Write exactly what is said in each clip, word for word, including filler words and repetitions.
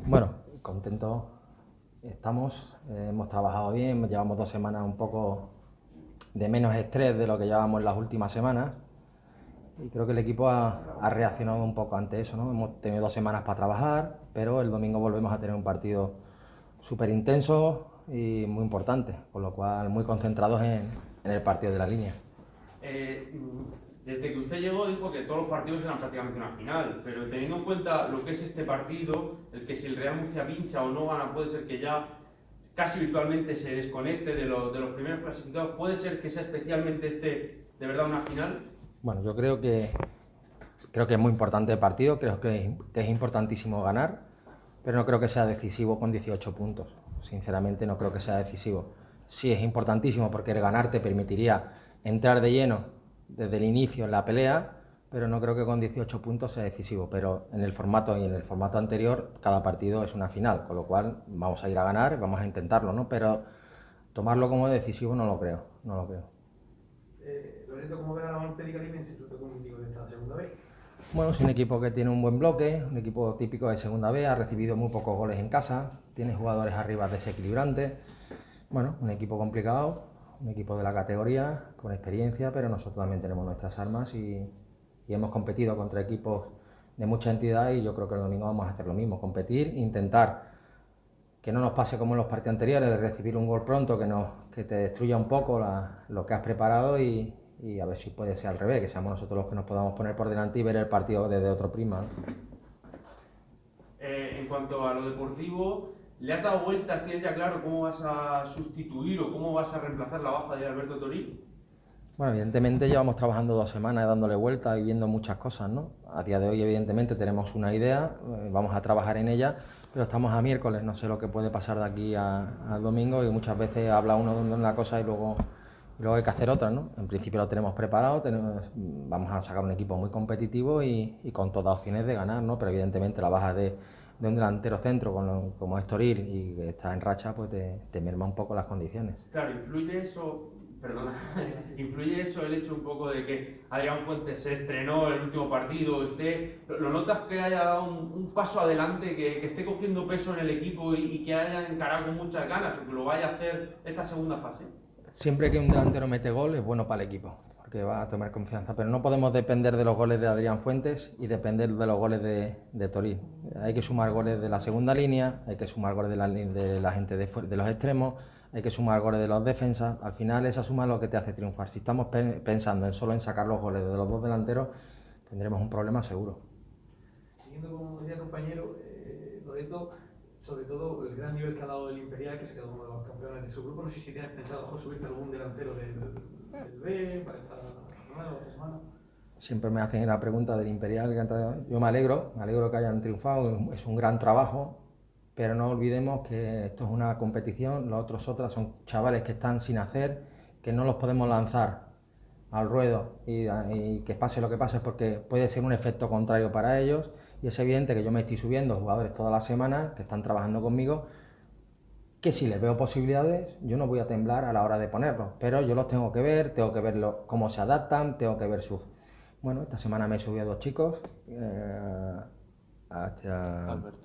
Bueno, contentos estamos, eh, hemos trabajado bien, llevamos dos semanas un poco de menos estrés de lo que llevábamos las últimas semanas y creo que el equipo ha, ha reaccionado un poco ante eso, ¿no? Hemos tenido dos semanas para trabajar, pero el domingo volvemos a tener un partido súper intenso y muy importante, con lo cual muy concentrados en, en el partido de la línea. Eh, desde que usted llegó dijo que todos los partidos eran prácticamente una final, pero teniendo en cuenta lo que es este partido, el que si el Real Murcia pincha o no gana, puede ser que ya casi virtualmente se desconecte de, lo, de los primeros clasificados, puede ser que sea especialmente este de verdad una final. Bueno, yo creo que creo que es muy importante el partido, creo que, que es importantísimo ganar, pero no creo que sea decisivo con dieciocho puntos. Sinceramente no creo que sea decisivo. Sí es importantísimo porque el ganar te permitiría entrar de lleno desde el inicio en la pelea, pero no creo que con dieciocho puntos sea decisivo. Pero en el formato y en el formato anterior cada partido es una final, con lo cual vamos a ir a ganar, vamos a intentarlo, ¿no? Pero tomarlo como decisivo no lo creo, no lo creo. Eh, Loreto, ¿cómo ve a la Montelica Limense, sobre todo con un equipo de esta segunda vez? Bueno, es un equipo que tiene un buen bloque, un equipo típico de segunda B, ha recibido muy pocos goles en casa, tiene jugadores arriba desequilibrantes. Bueno, un equipo complicado, un equipo de la categoría, con experiencia, pero nosotros también tenemos nuestras armas y, y hemos competido contra equipos de mucha entidad y yo creo que el domingo vamos a hacer lo mismo, competir, intentar que no nos pase como en los partidos anteriores de recibir un gol pronto, que, nos, que te destruya un poco la, lo que has preparado y, y a ver si puede ser al revés, que seamos nosotros los que nos podamos poner por delante y ver el partido desde otro prisma, ¿no? Eh, en cuanto a lo deportivo, ¿le has dado vueltas? ¿Tienes ya claro cómo vas a sustituir o cómo vas a reemplazar la baja de Alberto Torí? Bueno, evidentemente llevamos trabajando dos semanas dándole vueltas y viendo muchas cosas, ¿no? A día de hoy, evidentemente, tenemos una idea, eh, vamos a trabajar en ella, pero estamos a miércoles, no sé lo que puede pasar de aquí al domingo y muchas veces habla uno de una cosa y luego, y luego hay que hacer otra, ¿no? En principio lo tenemos preparado, tenemos, vamos a sacar un equipo muy competitivo y, y con todas opciones de ganar, ¿no? Pero evidentemente la baja de, de un delantero centro como, como es Toril y que está en racha, pues te, te merma un poco las condiciones. Claro, influye eso, perdona, influye eso el hecho un poco de que Adrián Fuentes se estrenó el último partido, esté, ¿lo notas que haya dado un, un paso adelante, que, que esté cogiendo peso en el equipo y, y que haya encarado con muchas ganas o que lo vaya a hacer esta segunda fase? Siempre que un delantero mete gol es bueno para el equipo, porque va a tomar confianza, pero no podemos depender de los goles de Adrián Fuentes y depender de los goles de, de Torín. Hay que sumar goles de la segunda línea, hay que sumar goles de la, de la gente de, de los extremos, hay que sumar goles de los defensas. Al final esa suma es lo que te hace triunfar. Si estamos pe pensando en solo en sacar los goles de los dos delanteros, tendremos un problema seguro. Siguiendo como decía el compañero, eh, Loreto, sobre todo el gran nivel que ha dado el Imperial, que se quedó uno de los campeones de su grupo, no sé si tienes pensado mejor subirte algún delantero del, del B para esta semana o esta semana. Siempre me hacen la pregunta del Imperial que han traído. Yo me alegro, me alegro que hayan triunfado, es un gran trabajo, pero no olvidemos que esto es una competición, los otros otras son chavales que están sin hacer, que no los podemos lanzar al ruedo y, y que pase lo que pase porque puede ser un efecto contrario para ellos y es evidente que yo me estoy subiendo jugadores todas las semanas que están trabajando conmigo, que si les veo posibilidades yo no voy a temblar a la hora de ponerlos, pero yo los tengo que ver, tengo que ver lo, cómo se adaptan, tengo que ver sus... Bueno, esta semana me he subido a dos chicos, eh, a, Alberto.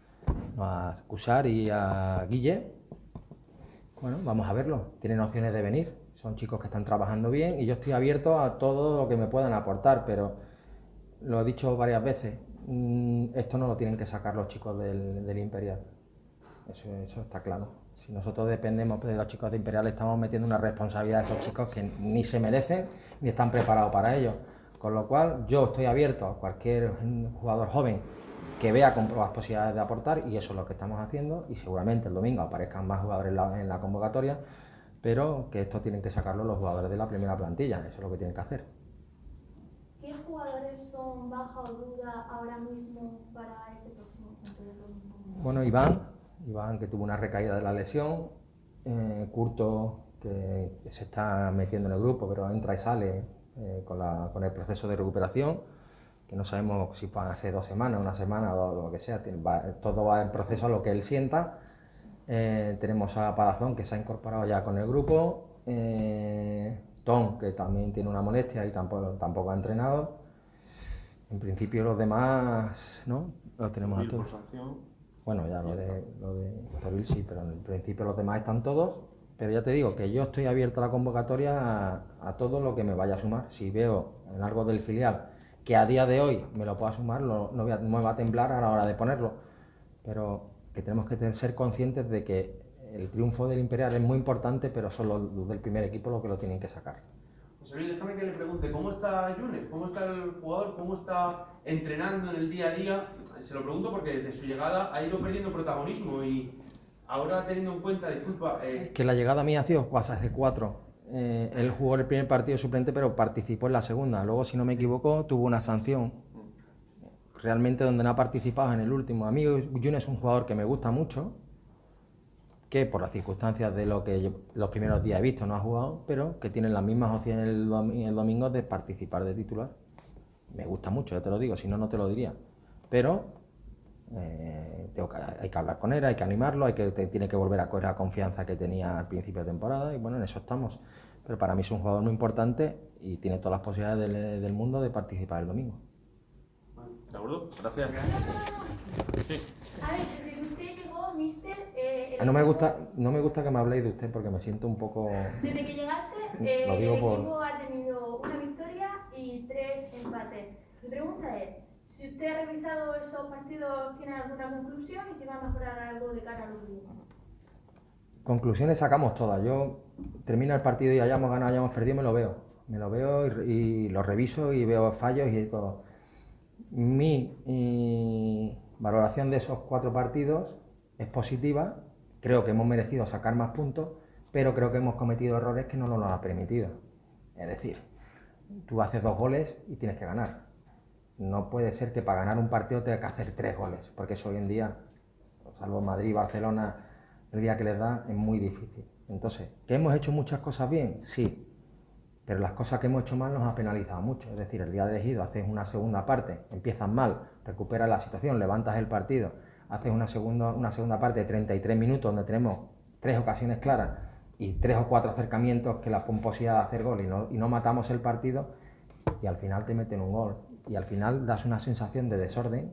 a Cusar y a Guille. Bueno, vamos a verlo, tienen opciones de venir, son chicos que están trabajando bien y yo estoy abierto a todo lo que me puedan aportar, pero lo he dicho varias veces, mmm, esto no lo tienen que sacar los chicos del, del Imperial, eso, eso está claro. Si nosotros dependemos de los chicos de Imperial, estamos metiendo una responsabilidad a esos chicos que ni se merecen ni están preparados para ello. Con lo cual, yo estoy abierto a cualquier jugador joven que vea con las posibilidades de aportar y eso es lo que estamos haciendo y seguramente el domingo aparezcan más jugadores en la, en la convocatoria, pero que esto tienen que sacarlo los jugadores de la primera plantilla, eso es lo que tienen que hacer. ¿Qué jugadores son baja o duda ahora mismo para ese próximo campeonato? Bueno, Iván, Iván que tuvo una recaída de la lesión, eh, Curto que se está metiendo en el grupo pero entra y sale eh, con, la, con el proceso de recuperación, que no sabemos si van a ser dos semanas, una semana o lo que sea, va, todo va en proceso a lo que él sienta. Eh, tenemos a Palazón que se ha incorporado ya con el grupo, eh, Tom que también tiene una molestia y tampoco, tampoco ha entrenado. En principio los demás, ¿no? Los tenemos a todos. Por sanción. Bueno, ya lo de, lo de Toril sí, pero en principio los demás están todos. Pero ya te digo que yo estoy abierto a la convocatoria a, a todo lo que me vaya a sumar. Si veo en algo del filial que a día de hoy me lo pueda sumar, lo, no, voy a, no me va a temblar a la hora de ponerlo. Pero que tenemos que ser conscientes de que el triunfo del Imperial es muy importante, pero son los del primer equipo los que lo tienen que sacar. José Luis, déjame que le pregunte, ¿cómo está Yune? ¿Cómo está el jugador? ¿Cómo está entrenando en el día a día? Se lo pregunto porque desde su llegada ha ido perdiendo protagonismo y ahora teniendo en cuenta, disculpa... Eh... Es que la llegada mía ha sido hace cuatro. Eh, él jugó el primer partido suplente, pero participó en la segunda. Luego, si no me equivoco, tuvo una sanción. Realmente donde no ha participado en el último. A mí Yune es un jugador que me gusta mucho, que por las circunstancias de lo que yo, los primeros días he visto no ha jugado, pero que tiene las mismas opciones el, domingo, el domingo de participar de titular. Me gusta mucho, ya te lo digo, si no, no te lo diría. Pero eh, tengo que, hay que hablar con él, hay que animarlo, hay que, te, tiene que volver a coger la confianza que tenía al principio de temporada y bueno, en eso estamos. Pero para mí es un jugador muy importante y tiene todas las posibilidades del, del mundo de participar el domingo. ¿De acuerdo? Gracias. Sí. A ver, desde que usted llegó, mister... Eh, no, me gusta, no me gusta que me habléis de usted porque me siento un poco... Desde que llegaste, eh, Lo digo el por... equipo ha tenido una victoria y tres empates. Mi pregunta es, si usted ha revisado esos partidos, ¿tiene alguna conclusión y si va a mejorar algo de cara a los últimos? Conclusiones sacamos todas. Yo termino el partido y hayamos ganado, hayamos perdido, me lo veo. Me lo veo y, y lo reviso y veo fallos y todo. Mi y, valoración de esos cuatro partidos es positiva. Creo que hemos merecido sacar más puntos, pero creo que hemos cometido errores que no nos lo han permitido. Es decir, tú haces dos goles y tienes que ganar. No puede ser que para ganar un partido tengas que hacer tres goles, porque eso hoy en día, salvo Madrid, Barcelona, el día que les da es muy difícil. Entonces, ¿que hemos hecho muchas cosas bien? Sí. Pero las cosas que hemos hecho mal nos ha penalizado mucho. Es decir, el día de elegido haces una segunda parte, empiezas mal, recuperas la situación, levantas el partido, haces una segunda, una segunda parte de treinta y tres minutos donde tenemos tres ocasiones claras y tres o cuatro acercamientos que la pomposidad de hacer gol y no, y no matamos el partido y al final te meten un gol. Y al final das una sensación de desorden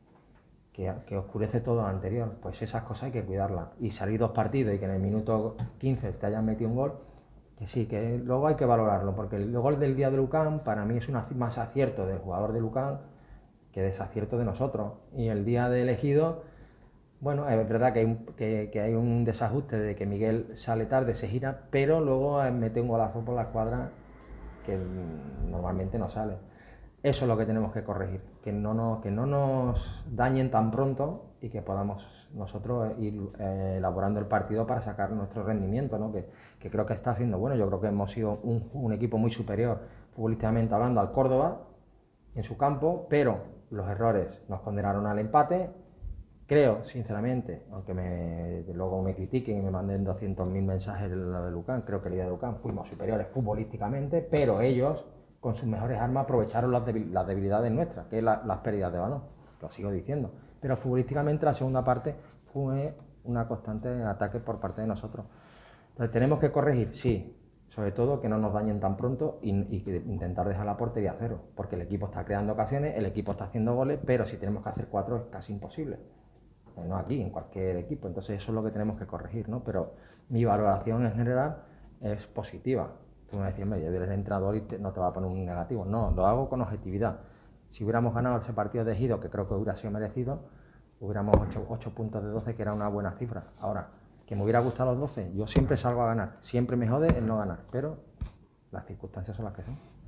que, que oscurece todo lo anterior. Pues esas cosas hay que cuidarlas. Y salir dos partidos y que en el minuto quince te hayan metido un gol, que sí, que luego hay que valorarlo, porque el gol del día de Lucan para mí es un más acierto del jugador de Lucan que desacierto de nosotros. Y el día de elegido, bueno, es verdad que hay un, que, que hay un desajuste de que Miguel sale tarde, se gira, pero luego mete un golazo por la escuadra que normalmente no sale. Eso es lo que tenemos que corregir, que no nos, que no nos dañen tan pronto y que podamos nosotros ir eh, elaborando el partido para sacar nuestro rendimiento, ¿no? que, que creo que está siendo bueno. Yo creo que hemos sido un, un equipo muy superior futbolísticamente hablando al Córdoba en su campo, pero los errores nos condenaron al empate. Creo, sinceramente, aunque me, luego me critiquen y me manden doscientos mil mensajes de lo de Lucan, creo que el día de Lucan fuimos superiores futbolísticamente, pero ellos con sus mejores armas aprovecharon las, debil las debilidades nuestras, que es la, las pérdidas de balón, lo sigo diciendo. Pero futbolísticamente la segunda parte fue una constante ataque por parte de nosotros. Entonces tenemos que corregir, sí, sobre todo que no nos dañen tan pronto y, y que intentar dejar la portería a cero, porque el equipo está creando ocasiones, el equipo está haciendo goles, pero si tenemos que hacer cuatro es casi imposible. Eh, no aquí, en cualquier equipo. Entonces eso es lo que tenemos que corregir, ¿no? Pero mi valoración en general es positiva. Tú me decías, hombre, yo eres el entrenador y te, no te va a poner un negativo. No, lo hago con objetividad. Si hubiéramos ganado ese partido de Ejido, que creo que hubiera sido merecido, hubiéramos ocho puntos de doce, que era una buena cifra. Ahora, que me hubiera gustado los doce, yo siempre salgo a ganar. Siempre me jode el no ganar, pero las circunstancias son las que son.